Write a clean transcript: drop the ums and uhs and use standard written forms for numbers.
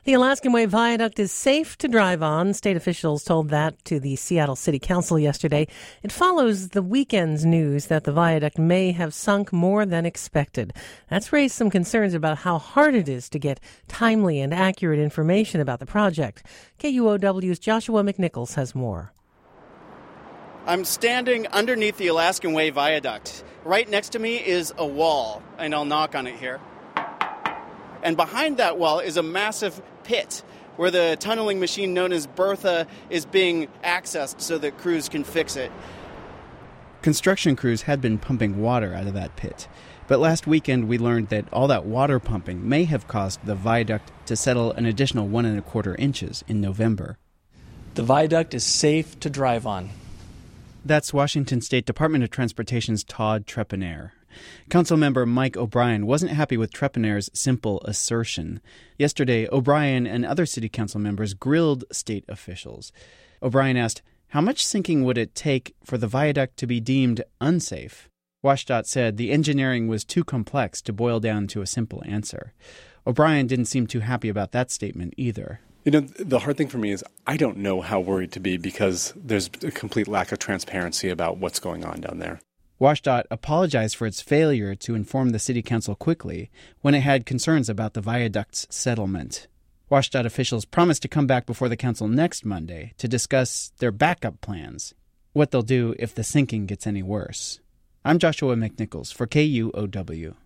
The Alaskan Way Viaduct is safe to drive on. State officials told that to the Seattle City Council yesterday. It follows the weekend's news that the viaduct may have sunk more than expected. That's raised some concerns about how hard it is to get timely and accurate information about the project. KUOW's Joshua McNichols has more. I'm standing underneath the Alaskan Way Viaduct. Right next to me is a wall, and I'll knock on it here. And behind that wall is a massive pit where the tunneling machine known as Bertha is being accessed so that crews can fix it. Construction crews had been pumping water out of that pit. But last weekend we learned that all that water pumping may have caused the viaduct to settle an additional 1¼ inches in November. The viaduct is safe to drive on. That's Washington State Department of Transportation's Todd Trepanner. Councilmember Mike O'Brien wasn't happy with Trepanner's simple assertion. Yesterday, O'Brien and other city council members grilled state officials. O'Brien asked, how much sinking would it take for the viaduct to be deemed unsafe? WashDOT said the engineering was too complex to boil down to a simple answer. O'Brien didn't seem too happy about that statement either. You know, the hard thing for me is I don't know how worried to be because there's a complete lack of transparency about what's going on down there. WashDOT apologized for its failure to inform the city council quickly when it had concerns about the viaduct's settlement. WashDOT officials promised to come back before the council next Monday to discuss their backup plans, what they'll do if the sinking gets any worse. I'm Joshua McNichols for KUOW.